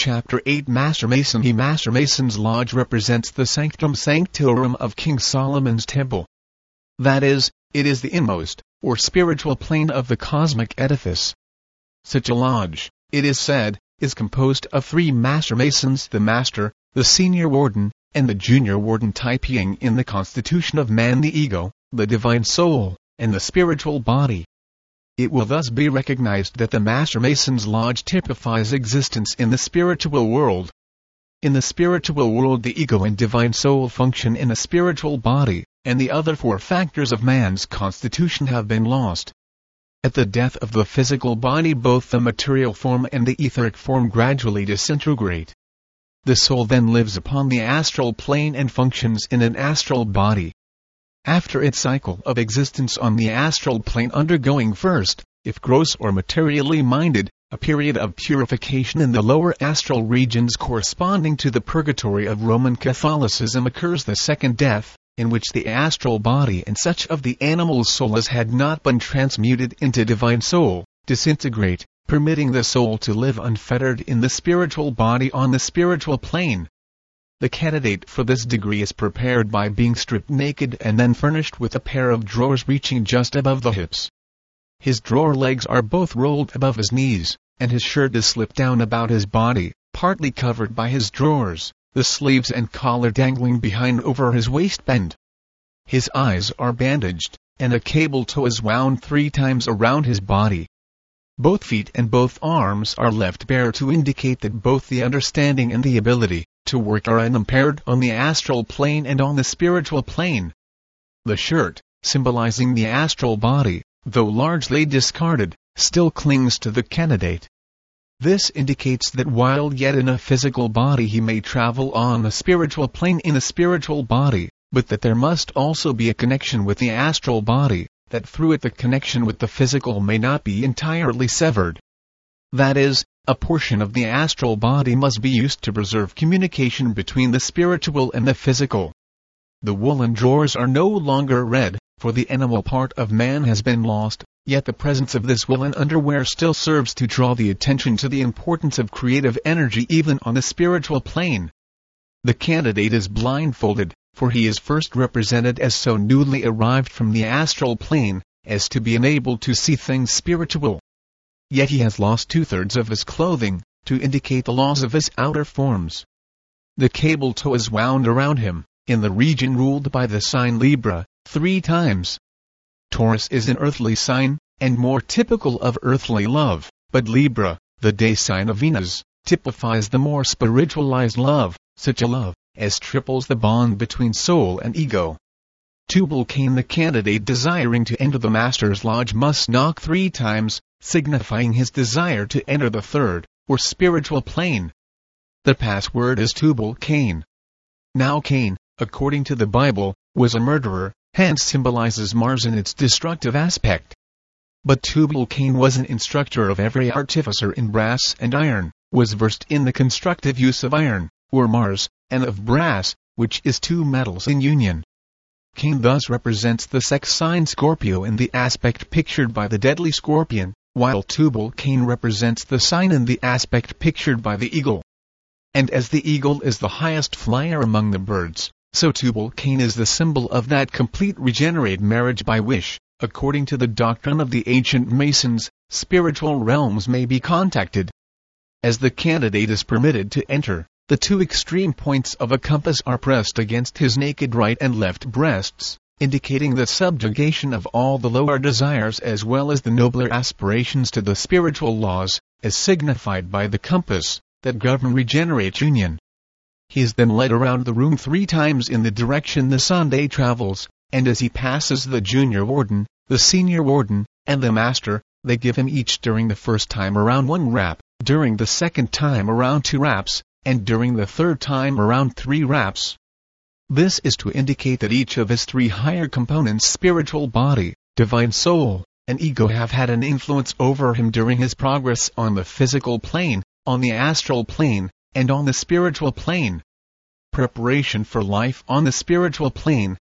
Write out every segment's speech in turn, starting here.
Chapter 8 Master Mason. The Master Mason's Lodge represents the sanctum sanctorum of King Solomon's temple. That is, it is the inmost, or spiritual plane of the cosmic edifice. Such a lodge, it is said, is composed of 3 Master Masons: the Master, the Senior Warden, and the Junior Warden, typing in the constitution of man the ego, the divine soul, and the spiritual body. It will thus be recognized that the Master Mason's Lodge typifies existence in the spiritual world. In the spiritual world, the ego and divine soul function in a spiritual body, and the other 4 factors of man's constitution have been lost. At the death of the physical body, both the material form and the etheric form gradually disintegrate. The soul then lives upon the astral plane and functions in an astral body. After its cycle of existence on the astral plane, undergoing first, if gross or materially minded, a period of purification in the lower astral regions corresponding to the purgatory of Roman Catholicism, occurs the second death, in which the astral body and such of the animal's soul as had not been transmuted into divine soul, disintegrate, permitting the soul to live unfettered in the spiritual body on the spiritual plane. The candidate for this degree is prepared by being stripped naked and then furnished with a pair of drawers reaching just above the hips. His drawer legs are both rolled above his knees, and his shirt is slipped down about his body, partly covered by his drawers, the sleeves and collar dangling behind over his waistband. His eyes are bandaged, and a cable tow is wound 3 times around his body. Both feet and both arms are left bare to indicate that both the understanding and the ability to work are unimpaired on the astral plane and on the spiritual plane. The shirt, symbolizing the astral body, though largely discarded, still clings to the candidate. This indicates that while yet in a physical body he may travel on a spiritual plane in a spiritual body, but that there must also be a connection with the astral body, that through it the connection with the physical may not be entirely severed. That is, a portion of the astral body must be used to preserve communication between the spiritual and the physical. The woolen drawers are no longer red, for the animal part of man has been lost, yet the presence of this woolen underwear still serves to draw the attention to the importance of creative energy even on the spiritual plane. The candidate is blindfolded, for he is first represented as so newly arrived from the astral plane, as to be unable to see things spiritual. Yet he has lost 2/3 of his clothing, to indicate the loss of his outer forms. The cable tow is wound around him, in the region ruled by the sign Libra, 3 times. Taurus is an earthly sign, and more typical of earthly love, but Libra, the day sign of Venus, typifies the more spiritualized love, such a love as triples the bond between soul and ego. Tubal-Cain, the candidate desiring to enter the Master's Lodge, must knock 3 times, signifying his desire to enter the 3rd, or spiritual plane. The password is Tubal-Cain. Now Cain, according to the Bible, was a murderer, hence symbolizes Mars in its destructive aspect. But Tubal-Cain was an instructor of every artificer in brass and iron, was versed in the constructive use of iron, or Mars, and of brass, which is 2 metals in union. Cain thus represents the sex sign Scorpio in the aspect pictured by the deadly scorpion, while Tubal-Cain represents the sign in the aspect pictured by the eagle. And as the eagle is the highest flyer among the birds, so Tubal-Cain is the symbol of that complete regenerate marriage by wish. According to the doctrine of the ancient Masons, spiritual realms may be contacted. As the candidate is permitted to enter, the 2 extreme points of a compass are pressed against his naked right and left breasts, indicating the subjugation of all the lower desires as well as the nobler aspirations to the spiritual laws, as signified by the compass, that govern regenerate union. He is then led around the room 3 times in the direction the Sunday travels, and as he passes the Junior Warden, the Senior Warden, and the Master, they give him each during the first time around 1 rap, during the second time around 2 raps, and during the 3rd time around 3 raps. This is to indicate that each of his 3 higher components, spiritual body, divine soul, and ego, have had an influence over him during his progress on the physical plane, on the astral plane, and on the spiritual plane. Preparation for life on the spiritual plane,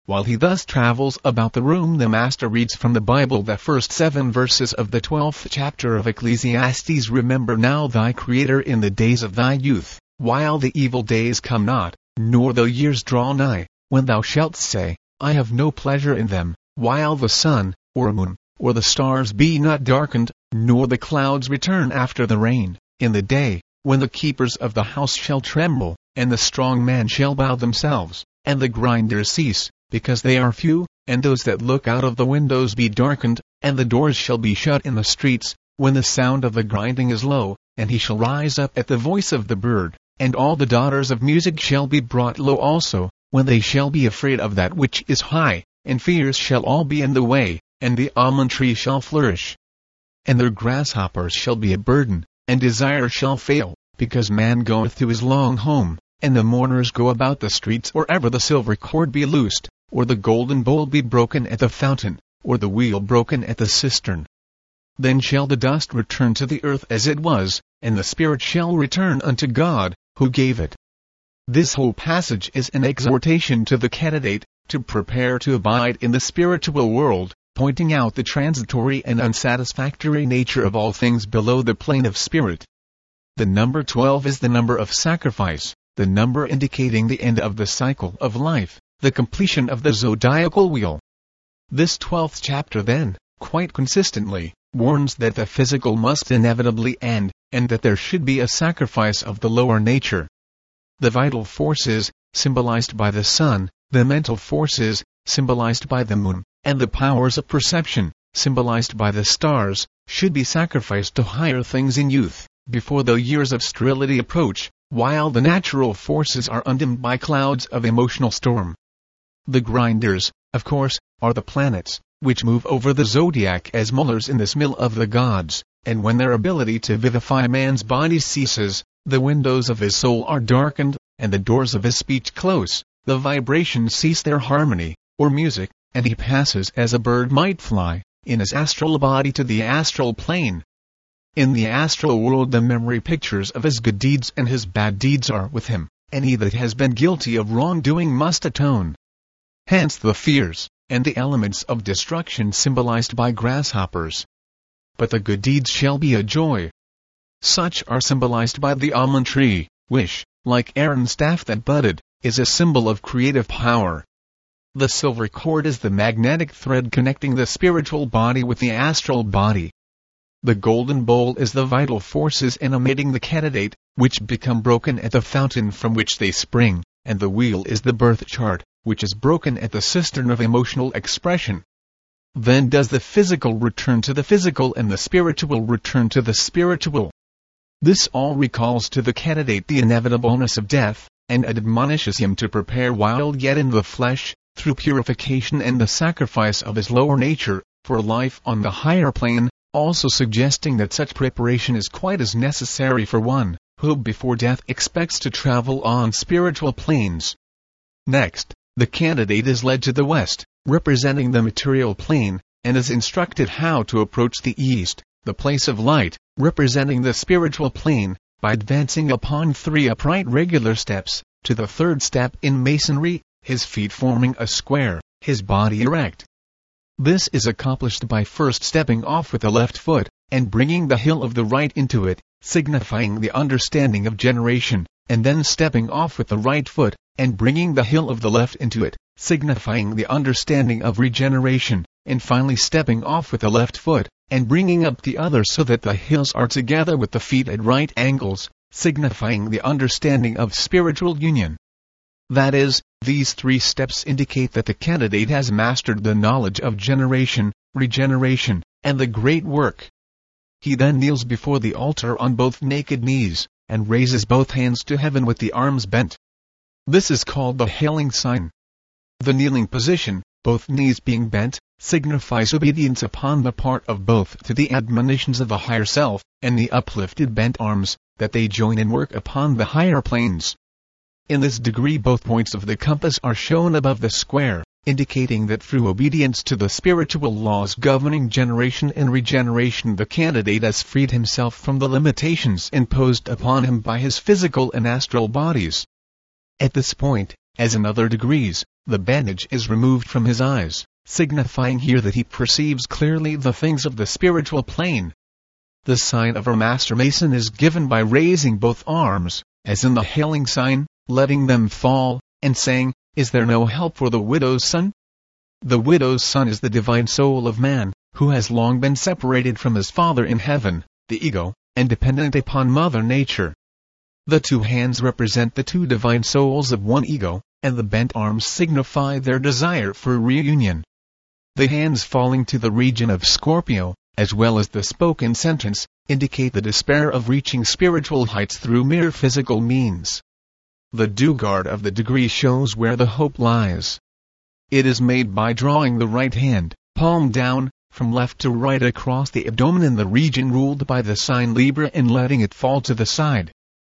While he thus travels about the room, the Master reads from the Bible the first 7 verses of the 12th chapter of Ecclesiastes. Remember now thy Creator in the days of thy youth, while the evil days come not, nor the years draw nigh, when thou shalt say, I have no pleasure in them, while the sun, or moon, or the stars be not darkened, nor the clouds return after the rain, in the day, when the keepers of the house shall tremble, and the strong man shall bow themselves, and the grinders cease, because they are few, and those that look out of the windows be darkened, and the doors shall be shut in the streets, when the sound of the grinding is low, and he shall rise up at the voice of the bird, and all the daughters of music shall be brought low also, when they shall be afraid of that which is high, and fears shall all be in the way, and the almond tree shall flourish. And their grasshoppers shall be a burden, and desire shall fail, because man goeth to his long home, and the mourners go about the streets, or ever the silver cord be loosed, or the golden bowl be broken at the fountain, or the wheel broken at the cistern. Then shall the dust return to the earth as it was, and the spirit shall return unto God, who gave it. This whole passage is an exhortation to the candidate, to prepare to abide in the spiritual world, pointing out the transitory and unsatisfactory nature of all things below the plane of spirit. The number 12 is the number of sacrifice, the number indicating the end of the cycle of life, the completion of the zodiacal wheel. This 12th chapter then, quite consistently, warns that the physical must inevitably end, and that there should be a sacrifice of the lower nature. The vital forces, symbolized by the sun, the mental forces, symbolized by the moon, and the powers of perception, symbolized by the stars, should be sacrificed to higher things in youth, before the years of sterility approach, while the natural forces are undimmed by clouds of emotional storm. The grinders, of course, are the planets, which move over the zodiac as mullers in this mill of the gods, and when their ability to vivify man's body ceases, the windows of his soul are darkened, and the doors of his speech close, the vibrations cease their harmony, or music, and he passes as a bird might fly, in his astral body to the astral plane. In the astral world the memory pictures of his good deeds and his bad deeds are with him, and he that has been guilty of wrongdoing must atone. Hence the fears, and the elements of destruction symbolized by grasshoppers. But the good deeds shall be a joy. Such are symbolized by the almond tree, which, like Aaron's staff that budded, is a symbol of creative power. The silver cord is the magnetic thread connecting the spiritual body with the astral body. The golden bowl is the vital forces animating the candidate, which become broken at the fountain from which they spring, and the wheel is the birth chart, which is broken at the cistern of emotional expression. Then does the physical return to the physical and the spiritual return to the spiritual. This all recalls to the candidate the inevitableness of death, and admonishes him to prepare while yet in the flesh, through purification and the sacrifice of his lower nature, for life on the higher plane, also suggesting that such preparation is quite as necessary for one, who before death expects to travel on spiritual planes. Next, the candidate is led to the west, representing the material plane, and is instructed how to approach the east, the place of light, representing the spiritual plane, by advancing upon 3 upright regular steps, to the 3rd step in masonry, his feet forming a square, his body erect. This is accomplished by first stepping off with the left foot, and bringing the heel of the right into it, signifying the understanding of generation, and then stepping off with the right foot, and bringing the heel of the left into it, signifying the understanding of regeneration, and finally stepping off with the left foot, and bringing up the other so that the heels are together with the feet at right angles, signifying the understanding of spiritual union. That is, these 3 steps indicate that the candidate has mastered the knowledge of generation, regeneration, and the great work. He then kneels before the altar on both naked knees, and raises both hands to heaven with the arms bent. This is called the hailing sign. The kneeling position, both knees being bent, signifies obedience upon the part of both to the admonitions of the higher self, and the uplifted bent arms, that they join in work upon the higher planes. In this degree both points of the compass are shown above the square, indicating that through obedience to the spiritual laws governing generation and regeneration the candidate has freed himself from the limitations imposed upon him by his physical and astral bodies. At this point, as in other degrees, the bandage is removed from his eyes, signifying here that he perceives clearly the things of the spiritual plane. The sign of a Master Mason is given by raising both arms, as in the hailing sign, letting them fall, and saying, "Is there no help for the widow's son?" The widow's son is the divine soul of man, who has long been separated from his Father in heaven, the ego, and dependent upon Mother Nature. The two hands represent the two divine souls of one ego, and the bent arms signify their desire for reunion. The hands falling to the region of Scorpio, as well as the spoken sentence, indicate the despair of reaching spiritual heights through mere physical means. The dugard of the degree shows where the hope lies. It is made by drawing the right hand, palm down, from left to right across the abdomen in the region ruled by the sign Libra and letting it fall to the side.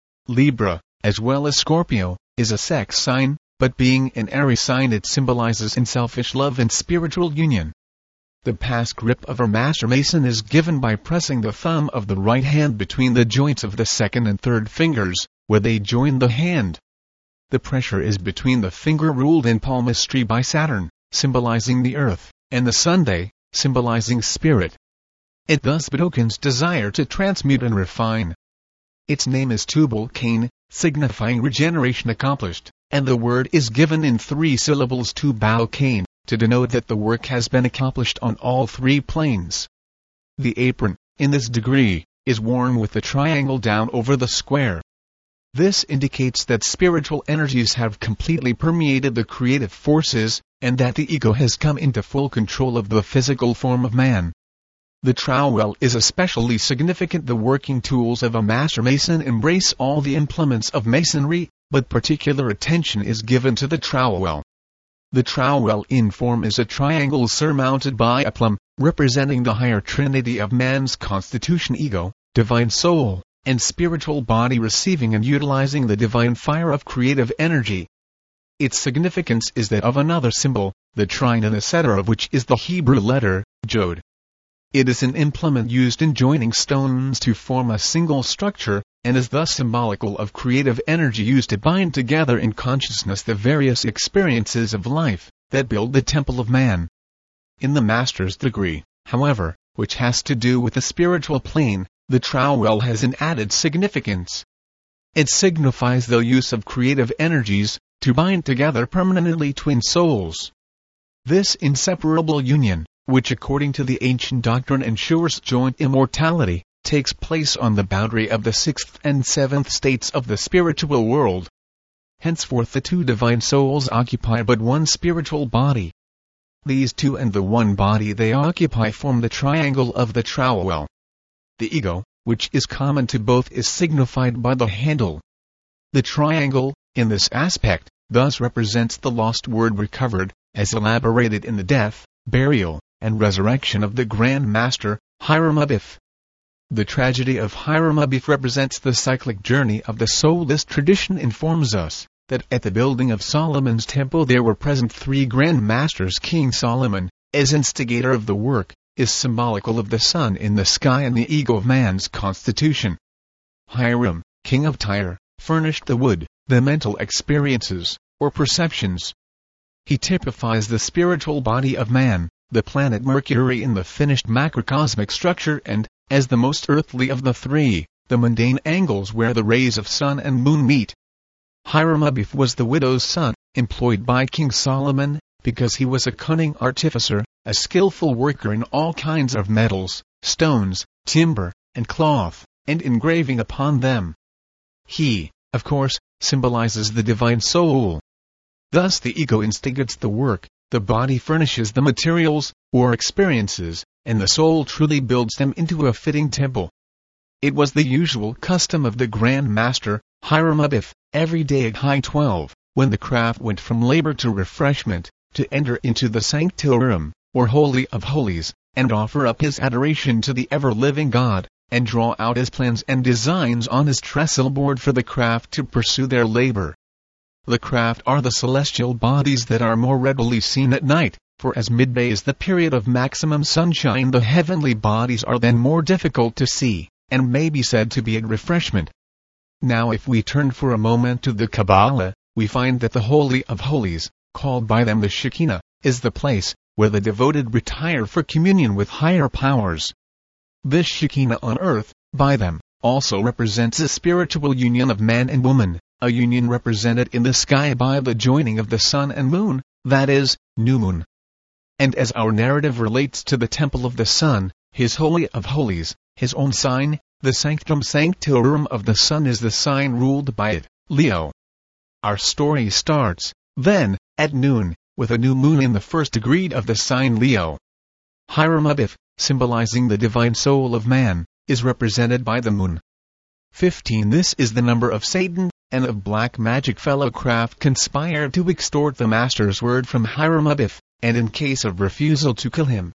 Libra, as well as Scorpio, is a sex sign, but being an Aries sign it symbolizes unselfish love and spiritual union. The pass grip of a Master Mason is given by pressing the thumb of the right hand between the joints of the second and third fingers, where they join the hand. The pressure is between the finger ruled in palmistry by Saturn, symbolizing the earth, and the Sunday, symbolizing spirit. It thus betokens desire to transmute and refine. Its name is Tubal Cain, signifying regeneration accomplished, and the word is given in 3 syllables Tubal Cain, to denote that the work has been accomplished on all 3 planes. The apron, in this degree, is worn with the triangle down over the square. This indicates that spiritual energies have completely permeated the creative forces, and that the ego has come into full control of the physical form of man. The trowel is especially significant. The working tools of a Master Mason embrace all the implements of masonry, but particular attention is given to the trowel. The trowel in form is a triangle surmounted by a plum, representing the higher trinity of man's constitution: ego, divine soul, and spiritual body, receiving and utilizing the divine fire of creative energy. Its significance is that of another symbol, the trine, and the center of which is the Hebrew letter, Jod. It is an implement used in joining stones to form a single structure, and is thus symbolical of creative energy used to bind together in consciousness the various experiences of life, that build the temple of man. In the Master's degree, however, which has to do with the spiritual plane, the trowel has an added significance. It signifies the use of creative energies, to bind together permanently twin souls. This inseparable union, which according to the ancient doctrine ensures joint immortality, takes place on the boundary of the 6th and 7th states of the spiritual world. Henceforth the 2 divine souls occupy but one spiritual body. These 2 and the one body they occupy form the triangle of the trowel. The ego, which is common to both, is signified by the handle. The triangle, in this aspect, thus represents the lost word recovered, as elaborated in the death, burial, and resurrection of the Grand Master, Hiram Abiff. The tragedy of Hiram Abiff represents the cyclic journey of the soul. This tradition informs us that at the building of Solomon's temple there were present 3 Grand Masters. King Solomon, as instigator of the work, is symbolical of the sun in the sky and the ego of man's constitution. Hiram, king of Tyre, furnished the wood, the mental experiences, or perceptions. He typifies the spiritual body of man, the planet Mercury in the finished macrocosmic structure, and, as the most earthly of the 3, the mundane angles where the rays of sun and moon meet. Hiram Abiff was the widow's son, employed by King Solomon, because he was a cunning artificer, a skillful worker in all kinds of metals, stones, timber, and cloth, and engraving upon them. He, of course, symbolizes the divine soul. Thus the ego instigates the work, the body furnishes the materials, or experiences, and the soul truly builds them into a fitting temple. It was the usual custom of the Grand Master, Hiram Abiff, every day at high 12, when the craft went from labor to refreshment, to enter into the sanctorum, or Holy of Holies, and offer up his adoration to the ever-living God, and draw out his plans and designs on his trestle board for the craft to pursue their labor. The craft are the celestial bodies that are more readily seen at night, for as midday is the period of maximum sunshine, the heavenly bodies are then more difficult to see, and may be said to be at refreshment. Now if we turn for a moment to the Kabbalah, we find that the Holy of Holies, called by them the Shekinah, is the place where the devoted retire for communion with higher powers. This Shekinah on earth, by them, also represents a spiritual union of man and woman, a union represented in the sky by the joining of the sun and moon, that is, new moon. And as our narrative relates to the temple of the sun, his Holy of Holies, his own sign, the Sanctum Sanctorum of the sun is the sign ruled by it, Leo. Our story starts, then, at noon, with a new moon in the first degree of the sign Leo. Hiram Abiff, symbolizing the divine soul of man, is represented by the moon. 15. This is the number of Satan, and of black magic fellowcraft conspired to extort the master's word from Hiram Abiff, and in case of refusal to kill him.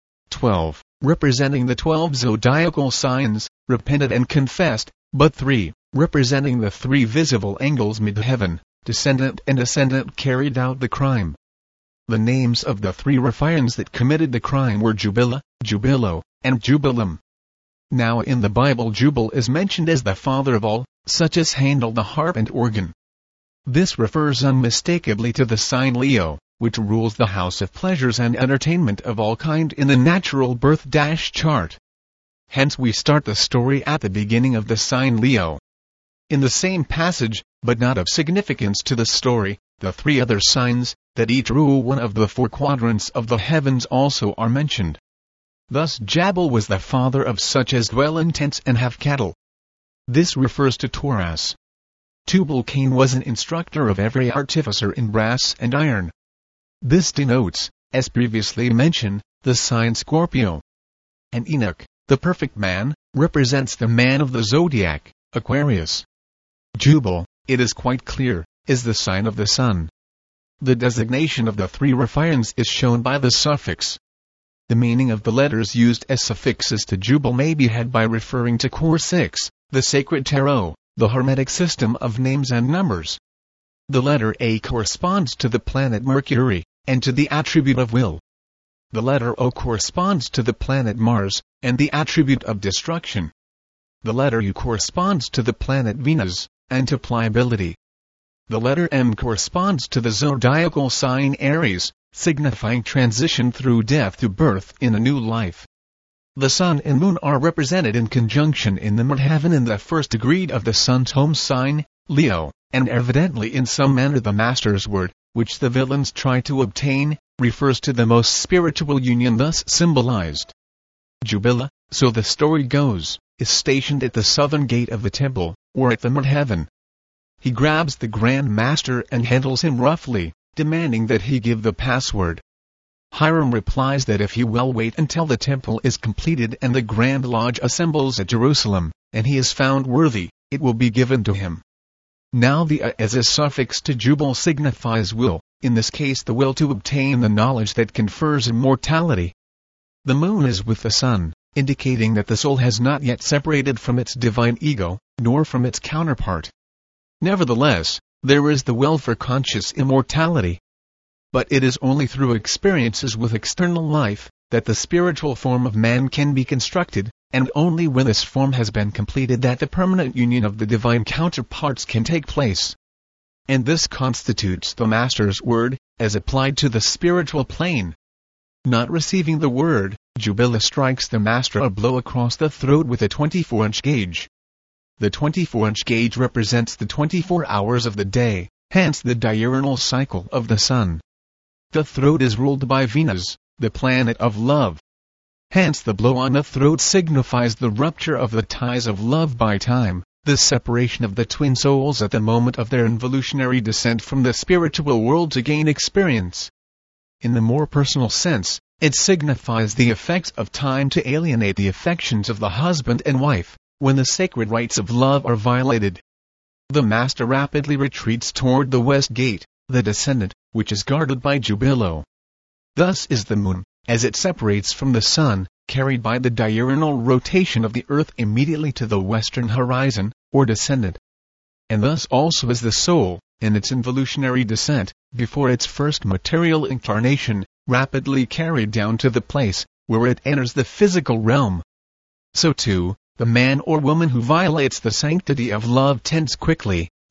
12. Representing the 12 zodiacal signs, repented and confessed, but 3. Representing the 3 visible angels mid-heaven, descendant and ascendant carried out the crime. The names of the 3 Rephaims that committed the crime were Jubila, Jubilo, and Jubilim. Now in the Bible Jubal is mentioned as the father of all, such as handle the harp and organ. This refers unmistakably to the sign Leo, which rules the house of pleasures and entertainment of all kind in the natural birth chart. Hence we start the story at the beginning of the sign Leo. In the same passage, but not of significance to the story, the 3 other signs, that each rule one of the 4 quadrants of the heavens also are mentioned. Thus Jabal was the father of such as dwell in tents and have cattle. This refers to Taurus. Tubal-Cain was an instructor of every artificer in brass and iron. This denotes, as previously mentioned, the sign Scorpio. And Enoch, the perfect man, represents the man of the zodiac, Aquarius. Jubal, it is quite clear, is the sign of the sun. The designation of the 3 Rephaims is shown by the suffix. The meaning of the letters used as suffixes to Jubal may be had by referring to Core 6, the sacred tarot, the Hermetic system of names and numbers. The letter A corresponds to the planet Mercury, and to the attribute of will. The letter O corresponds to the planet Mars, and the attribute of destruction. The letter U corresponds to the planet Venus, and to pliability. The letter M corresponds to the zodiacal sign Aries, signifying transition through death to birth in a new life. The sun and moon are represented in conjunction in the mid-heaven in the first degree of the sun's home sign, Leo, and evidently in some manner the master's word, which the villains try to obtain, refers to the most spiritual union thus symbolized. Jubila, so the story goes, is stationed at the southern gate of the temple, or at the mid-heaven. He grabs the Grand Master and handles him roughly, demanding that he give the password. Hiram replies that if he will wait until the temple is completed and the Grand Lodge assembles at Jerusalem, and he is found worthy, it will be given to him. Now the A as a suffix to Jubal signifies will, in this case the will to obtain the knowledge that confers immortality. The moon is with the sun, indicating that the soul has not yet separated from its divine ego, nor from its counterpart. Nevertheless, there is the will for conscious immortality. But it is only through experiences with external life, that the spiritual form of man can be constructed, and only when this form has been completed that the permanent union of the divine counterparts can take place. And this constitutes the Master's word, as applied to the spiritual plane. Not receiving the word, Jubila strikes the Master a blow across the throat with a 24-inch gauge. The 24-inch gauge represents the 24 hours of the day, hence the diurnal cycle of the sun. The throat is ruled by Venus, the planet of love. Hence the blow on the throat signifies the rupture of the ties of love by time, the separation of the twin souls at the moment of their involutionary descent from the spiritual world to gain experience. In the more personal sense, it signifies the effects of time to alienate the affections of the husband and wife, when the sacred rights of love are violated. The Master rapidly retreats toward the west gate, the descendant, which is guarded by Jubilo. Thus is the moon, as it separates from the sun, carried by the diurnal rotation of the earth immediately to the western horizon, or descendant. And thus also is the soul, in its involutionary descent, before its first material incarnation, rapidly carried down to the place, where it enters the physical realm. So too, the man or woman who violates the sanctity of love tends quickly,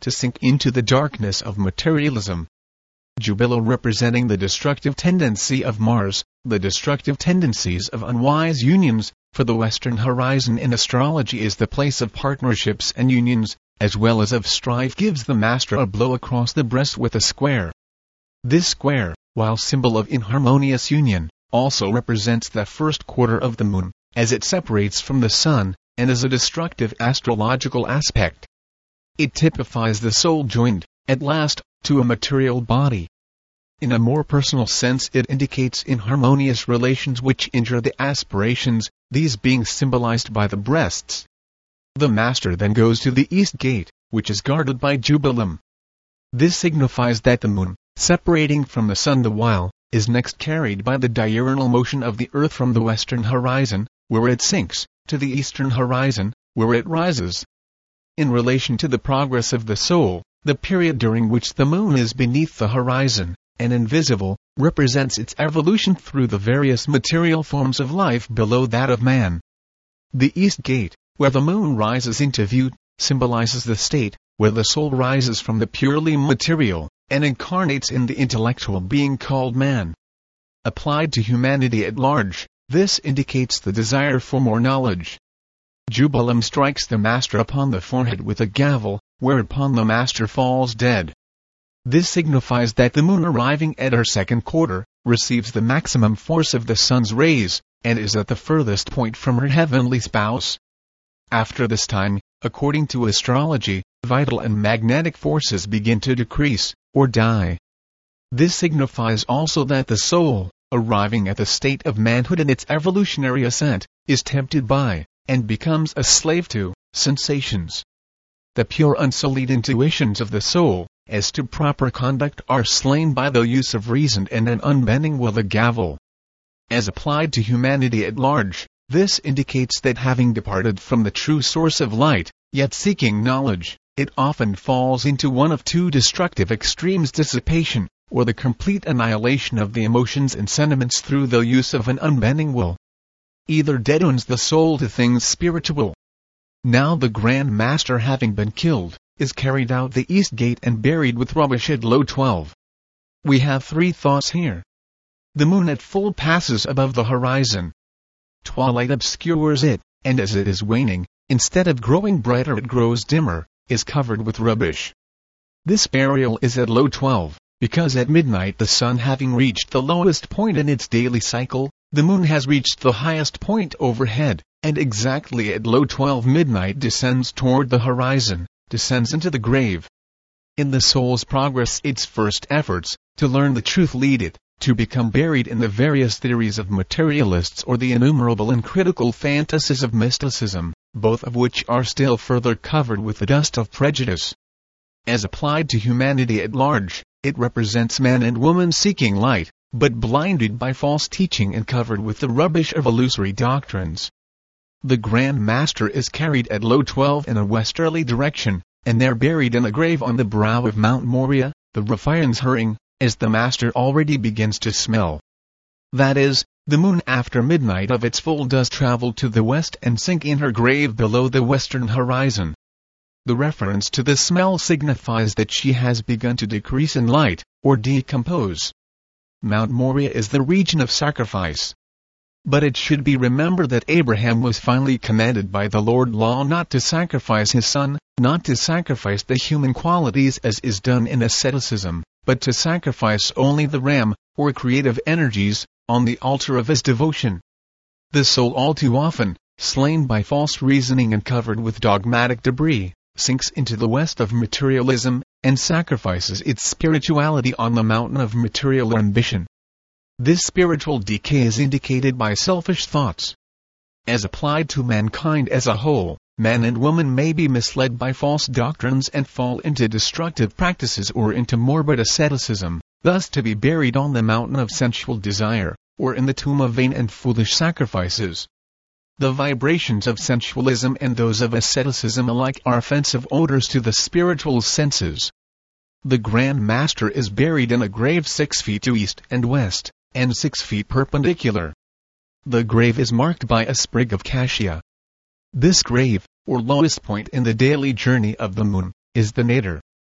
to sink into the darkness of materialism. Jubilo representing the destructive tendency of Mars, the destructive tendencies of unwise unions, for the Western horizon in astrology is the place of partnerships and unions, as well as of strife, gives the master a blow across the breast with a square. This square, while symbol of inharmonious union, also represents the first quarter of the moon, as it separates from the sun, and is a destructive astrological aspect. It typifies the soul joined, at last, to a material body. In a more personal sense, it indicates inharmonious relations which injure the aspirations, these being symbolized by the breasts. The master then goes to the east gate, which is guarded by Jubilim. This signifies that the moon, separating from the sun the while, is next carried by the diurnal motion of the earth from the western horizon, where it sinks, to the eastern horizon, where it rises. In relation to the progress of the soul, the period during which the moon is beneath the horizon, and invisible, represents its evolution through the various material forms of life below that of man. The east gate, where the moon rises into view, symbolizes the state, where the soul rises from the purely material, and incarnates in the intellectual being called man. Applied to humanity at large, this indicates the desire for more knowledge. Jubilim strikes the master upon the forehead with a gavel, whereupon the master falls dead. This signifies that the moon, arriving at her second quarter, receives the maximum force of the sun's rays, and is at the furthest point from her heavenly spouse. After this time, according to astrology, vital and magnetic forces begin to decrease, or die. This signifies also that the soul, arriving at the state of manhood in its evolutionary ascent, is tempted by, and becomes a slave to, sensations. The pure unsullied intuitions of the soul, as to proper conduct, are slain by the use of reason and an unbending will, the gavel. As applied to humanity at large, this indicates that having departed from the true source of light, yet seeking knowledge, it often falls into one of two destructive extremes: dissipation, or the complete annihilation of the emotions and sentiments through the use of an unbending will. Either deadens the soul to things spiritual. Now the Grand Master, having been killed, is carried out the east gate and buried with rubbish at low 12. We have three thoughts here. The moon at full passes above the horizon. Twilight obscures it, and as it is waning, instead of growing brighter it grows dimmer, is covered with rubbish. This burial is at low 12, because at midnight, the sun having reached the lowest point in its daily cycle, the moon has reached the highest point overhead, and exactly at low 12 midnight descends toward the horizon, descends into the grave. In the soul's progress, its first efforts to learn the truth lead it to become buried in the various theories of materialists or the innumerable and critical fantasies of mysticism, both of which are still further covered with the dust of prejudice. As applied to humanity at large, it represents man and woman seeking light, but blinded by false teaching and covered with the rubbish of illusory doctrines. The Grand Master is carried at low 12 in a westerly direction, and there buried in a grave on the brow of Mount Moria, the Raphaeans hurrying, as the master already begins to smell. That is, the moon after midnight of its full does travel to the west and sink in her grave below the western horizon. The reference to the smell signifies that she has begun to decrease in light, or decompose. Mount Moria is the region of sacrifice. But it should be remembered that Abraham was finally commanded by the Lord Law not to sacrifice his son, not to sacrifice the human qualities as is done in asceticism, but to sacrifice only the ram, or creative energies, on the altar of his devotion. The soul, all too often, slain by false reasoning and covered with dogmatic debris, sinks into the west of materialism, and sacrifices its spirituality on the mountain of material ambition. This spiritual decay is indicated by selfish thoughts. As applied to mankind as a whole, man and woman may be misled by false doctrines and fall into destructive practices or into morbid asceticism, thus to be buried on the mountain of sensual desire, or in the tomb of vain and foolish sacrifices. The vibrations of sensualism and those of asceticism alike are offensive odors to the spiritual senses. The Grand Master is buried in a grave 6 feet to east and west, and 6 feet perpendicular. The grave is marked by a sprig of cassia. This grave, or lowest point in the daily journey of the moon, is the nadir,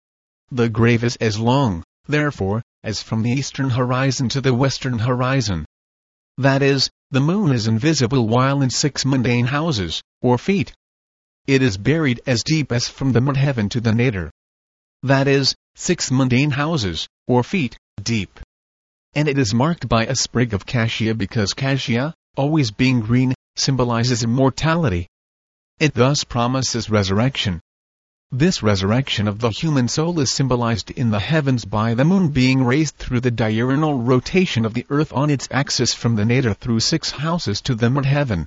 The grave is as long, therefore, as from the eastern horizon to the western horizon. That is, the moon is invisible while in 6 mundane houses, or feet. It is buried as deep as from the mid-heaven to the nadir. That is, 6 mundane houses, or feet, deep. And it is marked by a sprig of cassia because cassia, always being green, symbolizes immortality. It thus promises resurrection. This resurrection of the human soul is symbolized in the heavens by the moon being raised through the diurnal rotation of the earth on its axis from the nadir through 6 houses to the mid-heaven.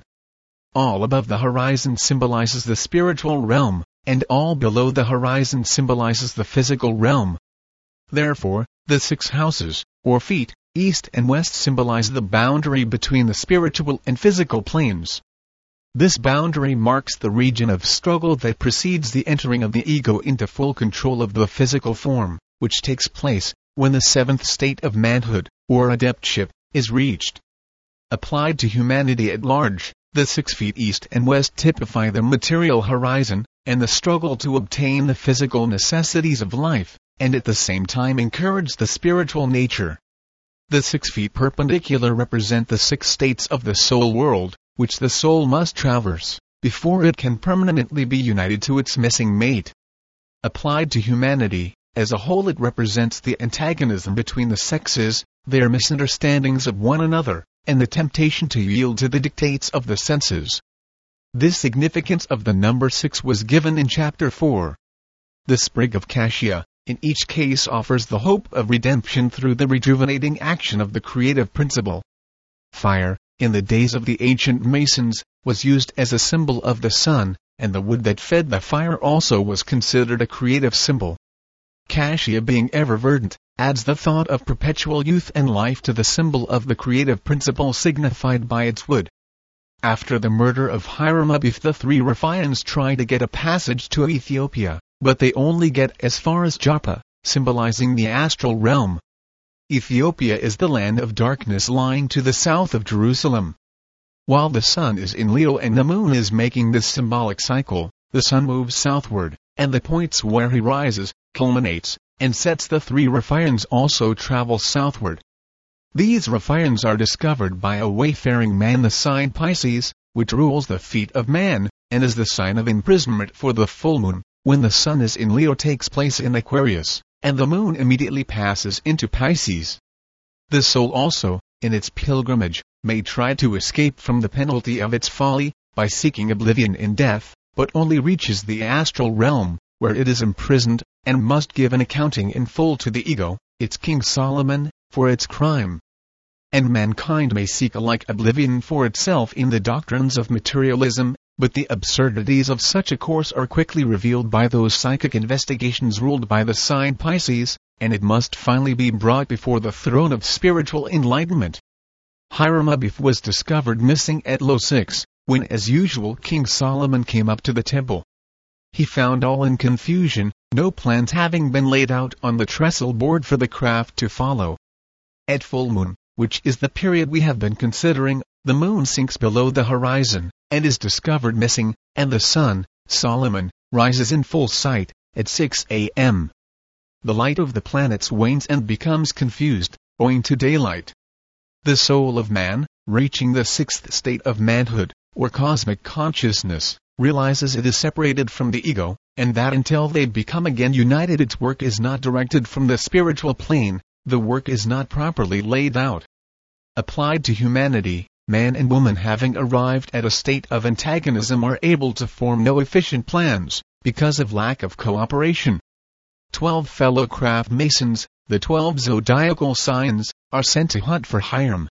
All above the horizon symbolizes the spiritual realm, and all below the horizon symbolizes the physical realm. Therefore, the 6 houses, or feet, east and west symbolize the boundary between the spiritual and physical planes. This boundary marks the region of struggle that precedes the entering of the ego into full control of the physical form, which takes place when the 7th state of manhood, or adeptship, is reached. Applied to humanity at large, the 6 feet east and west typify the material horizon, and the struggle to obtain the physical necessities of life, and at the same time encourage the spiritual nature. The 6 feet perpendicular represent the 6 states of the soul world, which the soul must traverse, before it can permanently be united to its missing mate. Applied to humanity, as a whole it represents the antagonism between the sexes, their misunderstandings of one another, and the temptation to yield to the dictates of the senses. This significance of the number 6 was given in chapter 4. The sprig of cassia, in each case offers the hope of redemption through the rejuvenating action of the creative principle. Fire, in the days of the ancient Masons, was used as a symbol of the sun, and the wood that fed the fire also was considered a creative symbol. Cassia, being ever verdant, adds the thought of perpetual youth and life to the symbol of the creative principle signified by its wood. After the murder of Hiram Abiff, the 3 Rephaim try to get a passage to Ethiopia, but they only get as far as Joppa, symbolizing the astral realm. Ethiopia is the land of darkness lying to the south of Jerusalem. While the sun is in Leo and the moon is making this symbolic cycle, the sun moves southward, and the points where he rises, culminates, and sets. The 3 Rephaim also travel southward. These Rephaim are discovered by a wayfaring man, the sign Pisces, which rules the feet of man, and is the sign of imprisonment for the full moon, when the sun is in Leo, takes place in Aquarius, and the moon immediately passes into Pisces. The soul also, in its pilgrimage, may try to escape from the penalty of its folly, by seeking oblivion in death, but only reaches the astral realm, where it is imprisoned, and must give an accounting in full to the ego, its King Solomon, for its crime. And mankind may seek alike oblivion for itself in the doctrines of materialism, but the absurdities of such a course are quickly revealed by those psychic investigations ruled by the sign Pisces, and it must finally be brought before the throne of spiritual enlightenment. Hiram Abiff was discovered missing at Lo 6, when as usual King Solomon came up to the temple. He found all in confusion, no plans having been laid out on the trestle board for the craft to follow. At full moon, which is the period we have been considering, the moon sinks below the horizon, and is discovered missing, and the sun, Solomon, rises in full sight, at 6 a.m. The light of the planets wanes and becomes confused, owing to daylight. The soul of man, reaching the 6th state of manhood, or cosmic consciousness, realizes it is separated from the ego, and that until they become again united its work is not directed from the spiritual plane, the work is not properly laid out. Applied to humanity, man and woman having arrived at a state of antagonism are able to form no efficient plans, because of lack of cooperation. 12 fellow craft masons, the 12 zodiacal signs, are sent to hunt for Hiram.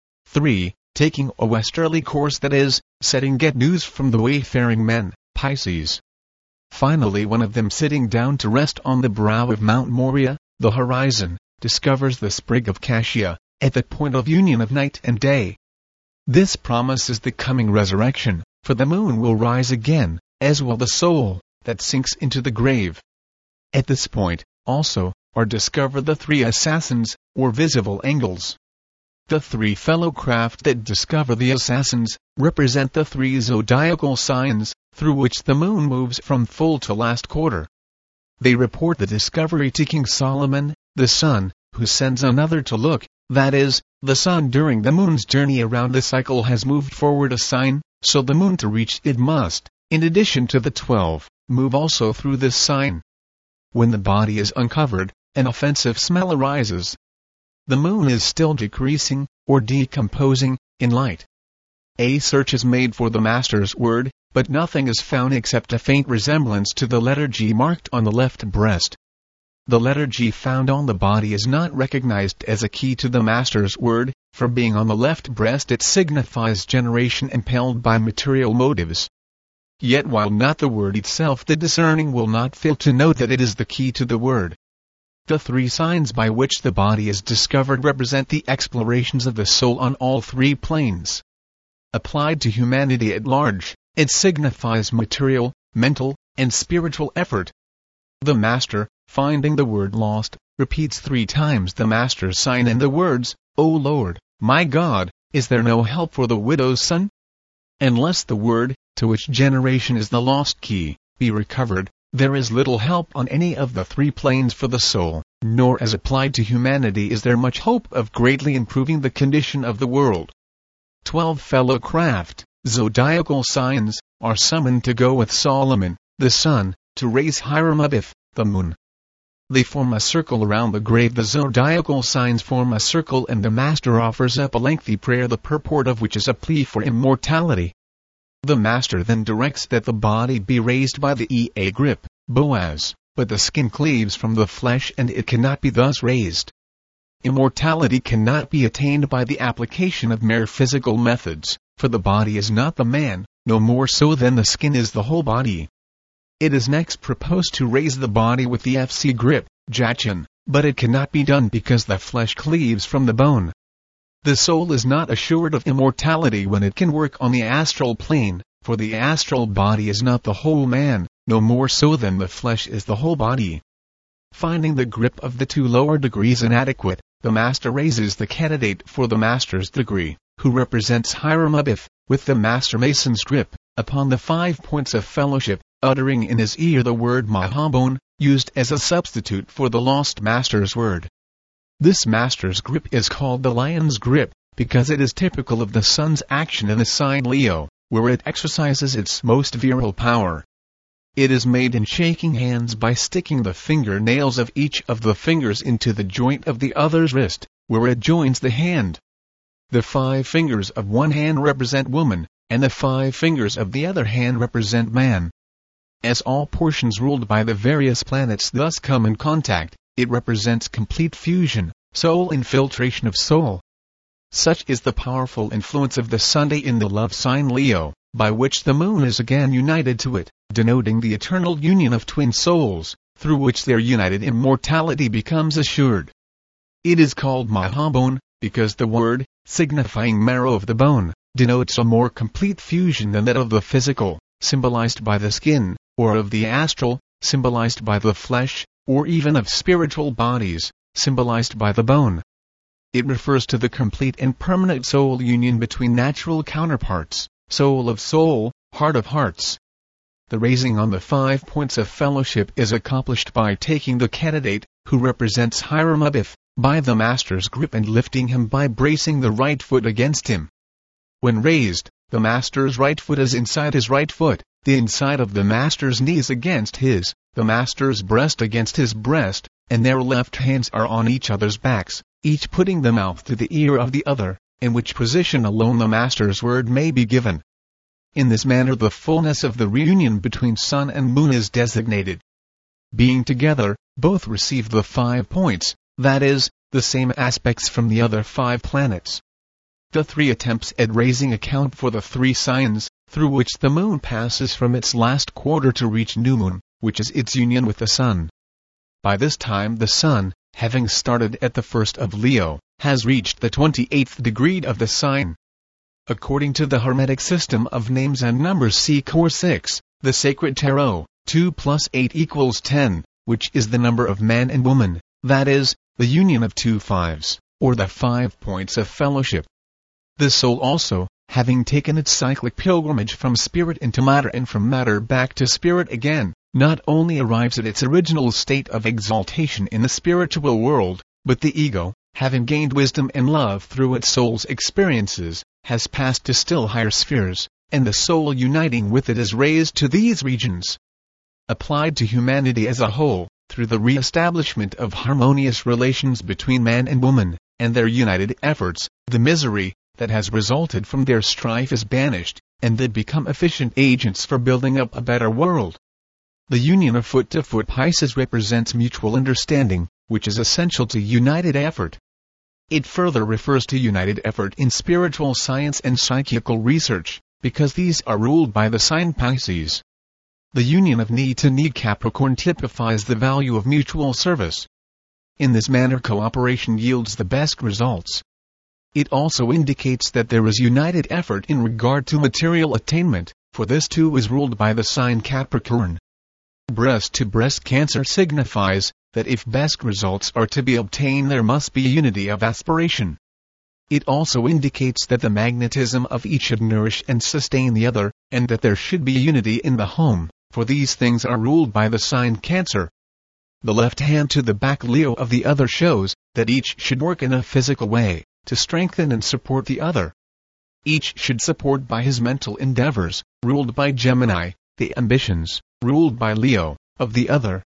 3. Taking a westerly course, that is, setting get news from the wayfaring men, Pisces. Finally one of them, sitting down to rest on the brow of Mount Moriah, the horizon, discovers the sprig of cassia, at the point of union of night and day. This promises the coming resurrection, for the moon will rise again, as will the soul, that sinks into the grave. At this point, also, are discovered the 3 assassins, or visible angels. The 3 fellow craft that discover the assassins, represent the 3 zodiacal signs, through which the moon moves from full to last quarter. they report the discovery to King Solomon, the sun, who sends another to look, that is, the sun during the moon's journey around the cycle has moved forward a sign, so the moon to reach it must, in addition to the 12, move also through this sign. When the body is uncovered, an offensive smell arises. The moon is still decreasing, or decomposing, in light. A search is made for the Master's word, but nothing is found except a faint resemblance to the letter G marked on the left breast. The letter G found on the body is not recognized as a key to the Master's word, for being on the left breast it signifies generation impelled by material motives. Yet while not the word itself, the discerning will not fail to note that it is the key to the word. The 3 signs by which the body is discovered represent the explorations of the soul on all 3 planes. Applied to humanity at large, it signifies material, mental, and spiritual effort. The Master, finding the word lost, repeats 3 times the Master's sign and the words, "O Lord, my God, is there no help for the widow's son?" Unless the word, to which generation is the lost key, be recovered, there is little help on any of the 3 planes for the soul, nor as applied to humanity is there much hope of greatly improving the condition of the world. 12 fellow craft, zodiacal signs, are summoned to go with Solomon, the sun, to raise Hiram-Abith, the moon. They form a circle around the grave. The zodiacal signs form a circle and the Master offers up a lengthy prayer, the purport of which is a plea for immortality. The Master then directs that the body be raised by the Ea grip, Boaz, but the skin cleaves from the flesh and it cannot be thus raised. Immortality cannot be attained by the application of mere physical methods, for the body is not the man, no more so than the skin is the whole body. It is next proposed to raise the body with the Fc grip, Jachin, but it cannot be done because the flesh cleaves from the bone. The soul is not assured of immortality when it can work on the astral plane, for the astral body is not the whole man, no more so than the flesh is the whole body. Finding the grip of the 2 lower degrees inadequate, the Master raises the candidate for the Master's degree, who represents Hiram-Abith, with the Master Mason's grip, upon the 5 points of fellowship, uttering in his ear the word Mahabon, used as a substitute for the lost Master's word. This Master's grip is called the lion's grip, because it is typical of the sun's action in the sign Leo, where it exercises its most virile power. It is made in shaking hands by sticking the fingernails of each of the fingers into the joint of the other's wrist, where it joins the hand. The 5 fingers of one hand represent woman, and the 5 fingers of the other hand represent man. As all portions ruled by the various planets thus come in contact, it represents complete fusion, soul infiltration of soul. Such is the powerful influence of the Sunday in the love sign Leo, by which the moon is again united to it, denoting the eternal union of twin souls, through which their united immortality becomes assured. It is called Mahabon, because the word, signifying marrow of the bone, denotes a more complete fusion than that of the physical, symbolized by the skin, or of the astral, symbolized by the flesh, or even of spiritual bodies, symbolized by the bone. It refers to the complete and permanent soul union between natural counterparts, soul of soul, heart of hearts. The raising on the 5 points of fellowship is accomplished by taking the candidate, who represents Hiram-Abith, by the Master's grip and lifting him by bracing the right foot against him. When raised, the Master's right foot is inside his right foot, the inside of the Master's knees against his, the Master's breast against his breast, and their left hands are on each other's backs, each putting the mouth to the ear of the other, in which position alone the Master's word may be given. In this manner the fullness of the reunion between sun and moon is designated. Being together, both receive the 5 points, that is, the same aspects from the other 5 planets. The 3 attempts at raising account for the 3 signs, through which the moon passes from its last quarter to reach new moon, which is its union with the sun. By this time the sun, having started at the 1st of Leo, has reached the 28th degree of the sign. According to the Hermetic system of names and numbers, see Core 6, the sacred tarot, 2 plus 8 equals 10, which is the number of man and woman, that is, the union of 2 fives, or the 5 points of fellowship. The soul also, having taken its cyclic pilgrimage from spirit into matter and from matter back to spirit again, not only arrives at its original state of exaltation in the spiritual world, but the ego, having gained wisdom and love through its soul's experiences, has passed to still higher spheres, and the soul uniting with it is raised to these regions. Applied to humanity as a whole, through the re-establishment of harmonious relations between man and woman, and their united efforts, the misery that has resulted from their strife is banished, and they become efficient agents for building up a better world. The union of foot-to-foot Pisces represents mutual understanding, which is essential to united effort. It further refers to united effort in spiritual science and psychical research, because these are ruled by the sign Pisces. The union of knee-to-knee Capricorn typifies the value of mutual service. In this manner cooperation yields the best results. It also indicates that there is united effort in regard to material attainment, for this too is ruled by the sign Capricorn. Breast-to-breast Cancer signifies that if best results are to be obtained there must be unity of aspiration. It also indicates that the magnetism of each should nourish and sustain the other, and that there should be unity in the home, for these things are ruled by the sign Cancer. The left hand to the back Leo of the other shows that each should work in a physical way, to strengthen and support the other. Each should support by his mental endeavors, ruled by Gemini, the ambitions, ruled by Leo, of the other.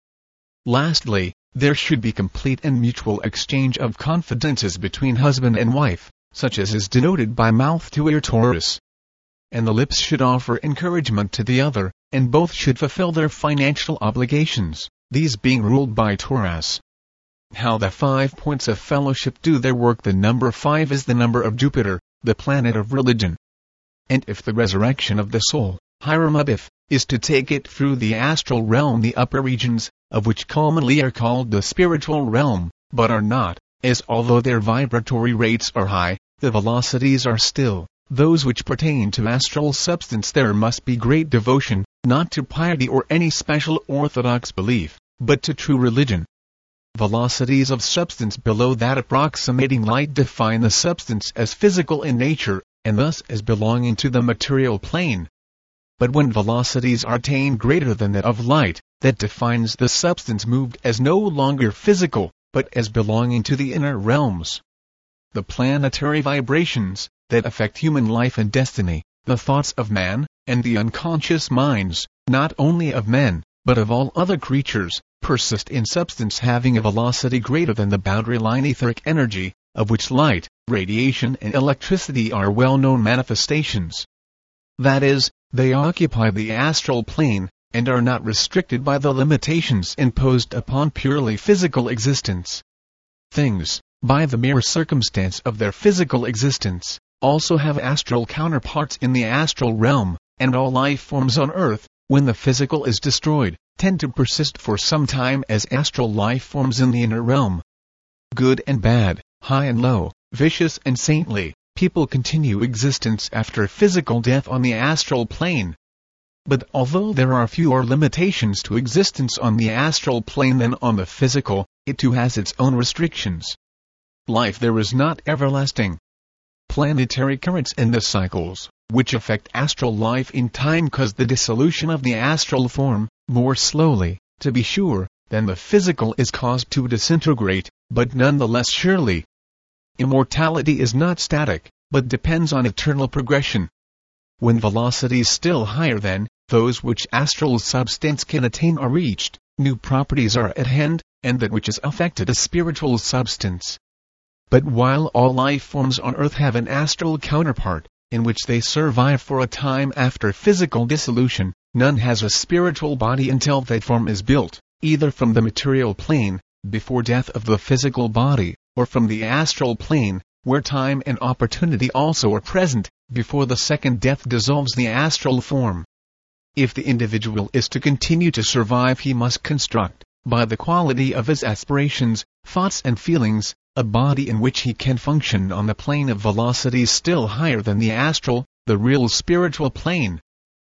Lastly, there should be complete and mutual exchange of confidences between husband and wife, such as is denoted by mouth-to-ear Taurus. And the lips should offer encouragement to the other, and both should fulfill their financial obligations, these being ruled by Taurus. How the 5 points of fellowship do their work. The number 5 is the number of Jupiter, the planet of religion. And if the resurrection of the soul, Hiram Abiff, is to take it through the astral realm, the upper regions, of which commonly are called the spiritual realm, but are not, as although their vibratory rates are high, the velocities are still those which pertain to astral substance, there must be great devotion, not to piety or any special orthodox belief, but to true religion. Velocities of substance below that approximating light define the substance as physical in nature, and thus as belonging to the material plane. But when velocities are attained greater than that of light, that defines the substance moved as no longer physical, but as belonging to the inner realms. The planetary vibrations, that affect human life and destiny, the thoughts of man, and the unconscious minds, not only of men, but of all other creatures, persist in substance having a velocity greater than the boundary line etheric energy, of which light, radiation and electricity are well-known manifestations. That is, they occupy the astral plane, and are not restricted by the limitations imposed upon purely physical existence. Things, by the mere circumstance of their physical existence, also have astral counterparts in the astral realm, and all life forms on Earth, when the physical is destroyed, tend to persist for some time as astral life forms in the inner realm. Good and bad, high and low, vicious and saintly, people continue existence after physical death on the astral plane. But although there are fewer limitations to existence on the astral plane than on the physical, it too has its own restrictions. Life there is not everlasting. Planetary currents and the cycles, which affect astral life in time cause the dissolution of the astral form, more slowly, to be sure, than the physical is caused to disintegrate, but none the less surely. Immortality is not static, but depends on eternal progression. When velocities still higher than those which astral substance can attain are reached, new properties are at hand, and that which is affected is spiritual substance. But while all life forms on Earth have an astral counterpart, in which they survive for a time after physical dissolution, none has a spiritual body until that form is built, either from the material plane, before death of the physical body, or from the astral plane, where time and opportunity also are present, before the second death dissolves the astral form. If the individual is to continue to survive, he must construct, by the quality of his aspirations, thoughts and feelings, a body in which he can function on the plane of velocities still higher than the astral, the real spiritual plane.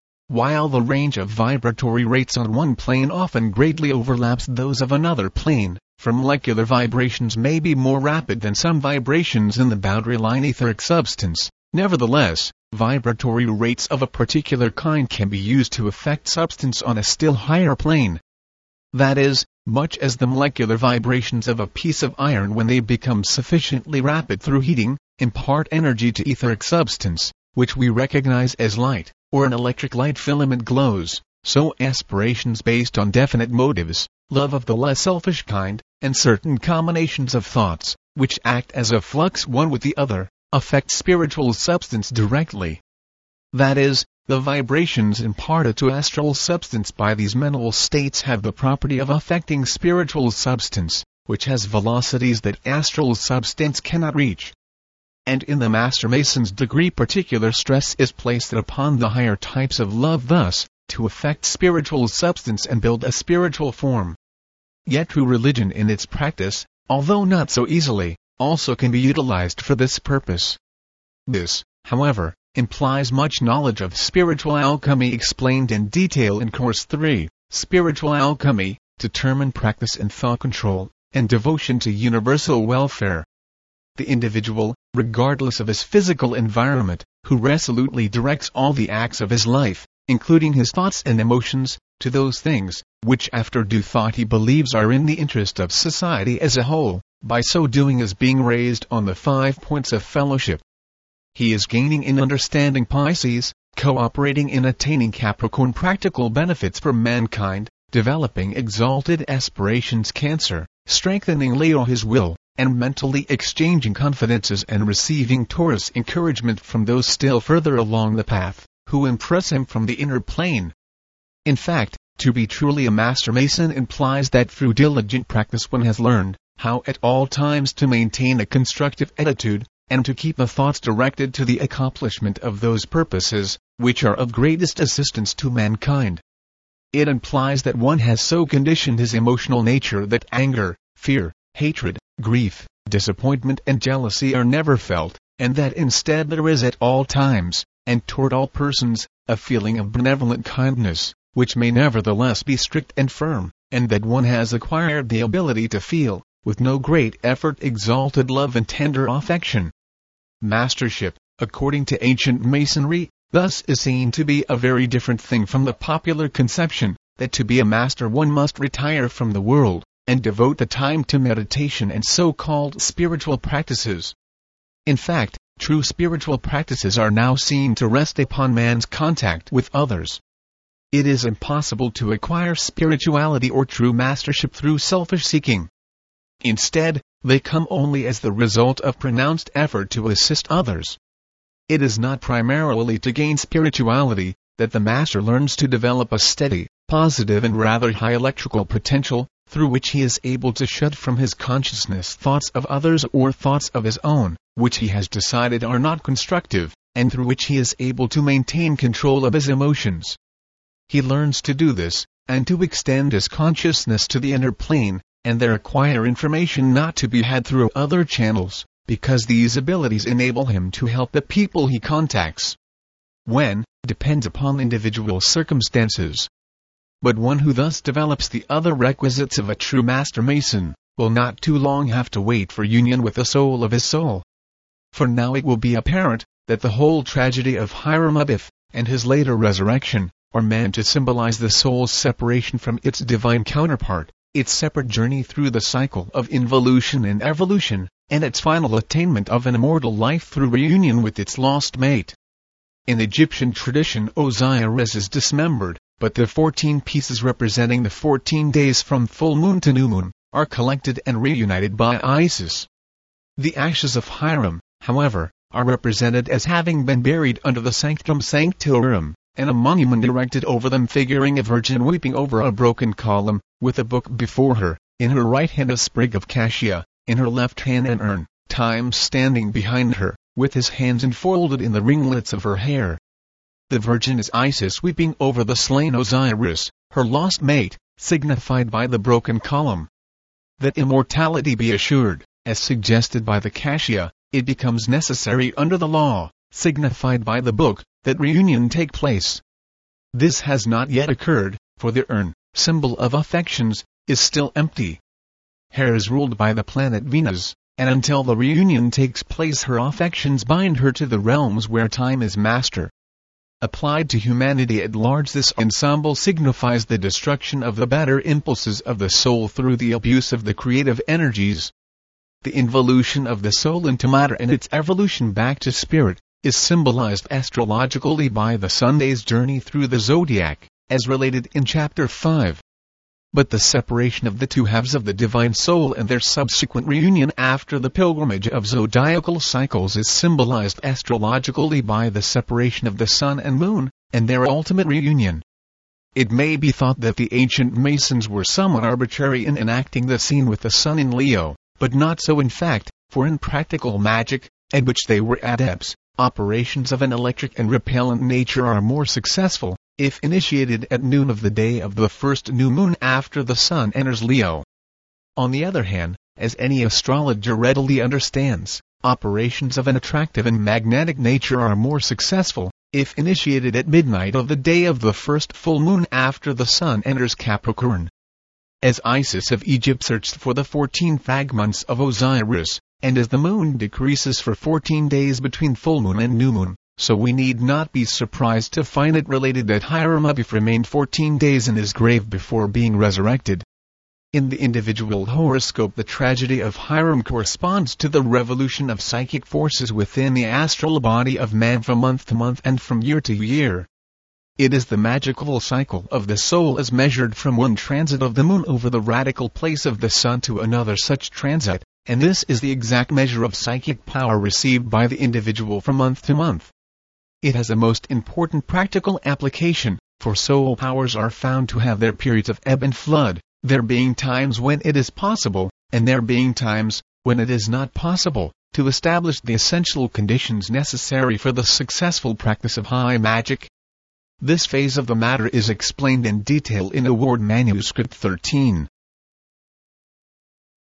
While the range of vibratory rates on one plane often greatly overlaps those of another plane, for molecular vibrations may be more rapid than some vibrations in the boundary line etheric substance, nevertheless, vibratory rates of a particular kind can be used to affect substance on a still higher plane. That is, much as the molecular vibrations of a piece of iron when they become sufficiently rapid through heating, impart energy to etheric substance, which we recognize as light, or an electric light filament glows, so aspirations based on definite motives, love of the less selfish kind, and certain combinations of thoughts, which act as a flux one with the other, affect spiritual substance directly. That is, the vibrations imparted to astral substance by these mental states have the property of affecting spiritual substance, which has velocities that astral substance cannot reach. And in the Master Mason's degree particular stress is placed upon the higher types of love thus, to affect spiritual substance and build a spiritual form. Yet true religion in its practice, although not so easily, also can be utilized for this purpose. This, however, implies much knowledge of spiritual alchemy explained in detail in Course 3, Spiritual Alchemy, Determined Practice and Thought Control, and Devotion to Universal Welfare. The individual, regardless of his physical environment, who resolutely directs all the acts of his life, including his thoughts and emotions, to those things, which after due thought he believes are in the interest of society as a whole, by so doing is being raised on the 5 points of fellowship. He is gaining in understanding Pisces, cooperating in attaining Capricorn practical benefits for mankind, developing exalted aspirations Cancer, strengthening Leo his will, and mentally exchanging confidences and receiving Taurus encouragement from those still further along the path, who impress him from the inner plane. In fact, to be truly a Master Mason implies that through diligent practice one has learned how at all times to maintain a constructive attitude, and to keep the thoughts directed to the accomplishment of those purposes, which are of greatest assistance to mankind. It implies that one has so conditioned his emotional nature that anger, fear, hatred, grief, disappointment and jealousy are never felt, and that instead there is at all times, and toward all persons, a feeling of benevolent kindness, which may nevertheless be strict and firm, and that one has acquired the ability to feel, with no great effort, exalted love and tender affection. Mastership, according to ancient Masonry, thus is seen to be a very different thing from the popular conception, that to be a master one must retire from the world, and devote the time to meditation and so-called spiritual practices. In fact, true spiritual practices are now seen to rest upon man's contact with others. It is impossible to acquire spirituality or true mastership through selfish seeking. Instead, they come only as the result of pronounced effort to assist others. It is not primarily to gain spirituality that the master learns to develop a steady, positive and rather high electrical potential, through which he is able to shut from his consciousness thoughts of others or thoughts of his own, which he has decided are not constructive, and through which he is able to maintain control of his emotions. He learns to do this, and to extend his consciousness to the inner plane, and there acquire information not to be had through other channels, because these abilities enable him to help the people he contacts. When, depends upon individual circumstances. But one who thus develops the other requisites of a true Master Mason, will not too long have to wait for union with the soul of his soul. For now it will be apparent, that the whole tragedy of Hiram Abiff, and his later resurrection, are meant to symbolize the soul's separation from its divine counterpart, its separate journey through the cycle of involution and evolution, and its final attainment of an immortal life through reunion with its lost mate. In Egyptian tradition Osiris is dismembered, but the 14 pieces representing the 14 days from full moon to new moon, are collected and reunited by Isis. The ashes of Hiram, however, are represented as having been buried under the Sanctum Sanctorum, and a monument erected over them figuring a virgin weeping over a broken column, with a book before her, in her right hand a sprig of cassia, in her left hand an urn, Time standing behind her, with his hands enfolded in the ringlets of her hair. The virgin is Isis weeping over the slain Osiris, her lost mate, signified by the broken column. That immortality be assured, as suggested by the cassia, it becomes necessary under the law, signified by the book, that reunion take place. This has not yet occurred, for the urn, symbol of affections, is still empty. Hair is ruled by the planet Venus, and until the reunion takes place her affections bind her to the realms where time is master. Applied to humanity at large, this ensemble signifies the destruction of the better impulses of the soul through the abuse of the creative energies. The involution of the soul into matter and its evolution back to spirit is symbolized astrologically by the Sunday's journey through the zodiac, as related in Chapter 5. But the separation of the two halves of the divine soul and their subsequent reunion after the pilgrimage of zodiacal cycles is symbolized astrologically by the separation of the sun and moon, and their ultimate reunion. It may be thought that the ancient Masons were somewhat arbitrary in enacting the scene with the sun in Leo, but not so in fact, for in practical magic, at which they were adepts, operations of an electric and repellent nature are more successful, if initiated at noon of the day of the first new moon after the sun enters Leo. On the other hand, as any astrologer readily understands, operations of an attractive and magnetic nature are more successful, if initiated at midnight of the day of the first full moon after the sun enters Capricorn. As Isis of Egypt searched for the 14 fragments of Osiris, and as the moon decreases for 14 days between full moon and new moon, so we need not be surprised to find it related that Hiram Abiff remained 14 days in his grave before being resurrected. In the individual horoscope, the tragedy of Hiram corresponds to the revolution of psychic forces within the astral body of man from month to month and from year to year. It is the magical cycle of the soul as measured from one transit of the moon over the radical place of the sun to another such transit, and this is the exact measure of psychic power received by the individual from month to month. It has a most important practical application, for soul powers are found to have their periods of ebb and flood, there being times when it is possible, and there being times when it is not possible, to establish the essential conditions necessary for the successful practice of high magic. This phase of the matter is explained in detail in Award Manuscript 13.